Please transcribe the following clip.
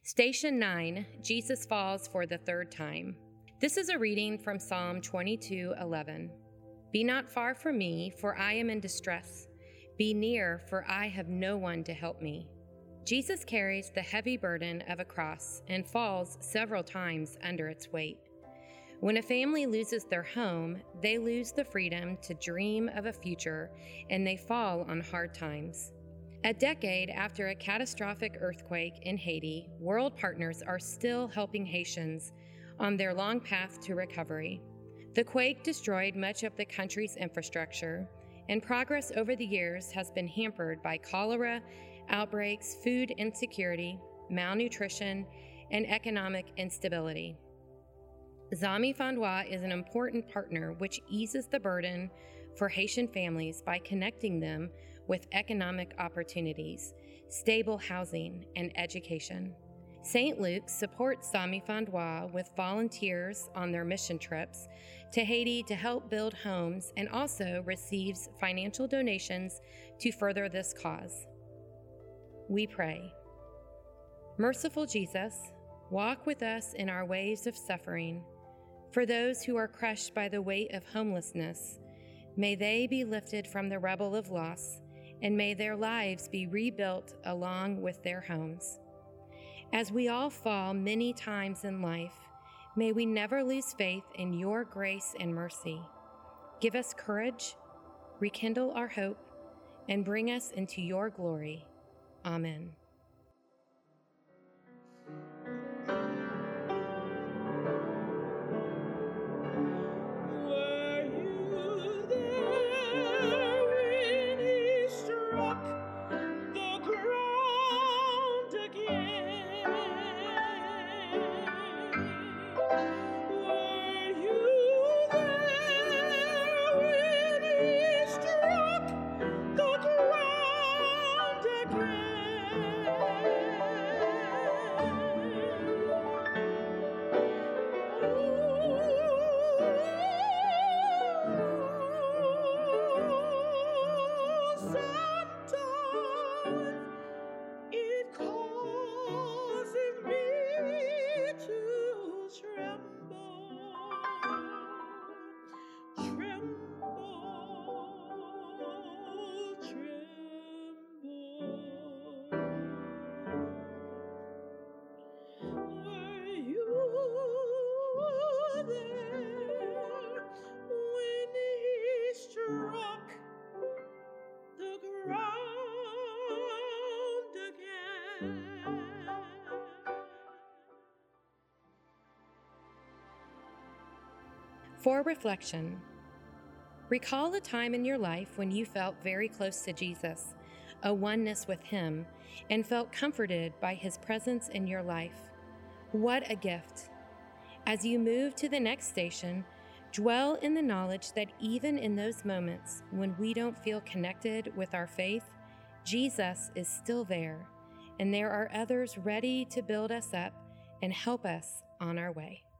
Station 9, Jesus falls for the third time. This is a reading from Psalm 22:11. Be not far from me, for I am in distress. Be near, for I have no one to help me. Jesus carries the heavy burden of a cross and falls several times under its weight. When a family loses their home, they lose the freedom to dream of a future, and they fall on hard times. A decade after a catastrophic earthquake in Haiti, world partners are still helping Haitians on their long path to recovery. The quake destroyed much of the country's infrastructure, and progress over the years has been hampered by cholera outbreaks, food insecurity, malnutrition, and economic instability. Zami Fondwa is an important partner which eases the burden for Haitian families by connecting them with economic opportunities, stable housing, and education. St. Luke's supports Zami Fondwa with volunteers on their mission trips to Haiti to help build homes and also receives financial donations to further this cause. We pray. Merciful Jesus, walk with us in our ways of suffering. For those who are crushed by the weight of homelessness, may they be lifted from the rubble of loss, and may their lives be rebuilt along with their homes. As we all fall many times in life, may we never lose faith in your grace and mercy. Give us courage, rekindle our hope, and bring us into your glory. Amen. Were you there when he struck the ground again? Were you there when he struck the ground again? Sometimes it causes me to tremble, Were you there when he struck the ground again? For reflection, recall a time in your life when you felt very close to Jesus, a oneness with Him, and felt comforted by His presence in your life. What a gift! As you move to the next station, dwell in the knowledge that even in those moments when we don't feel connected with our faith, Jesus is still there, and there are others ready to build us up and help us on our way.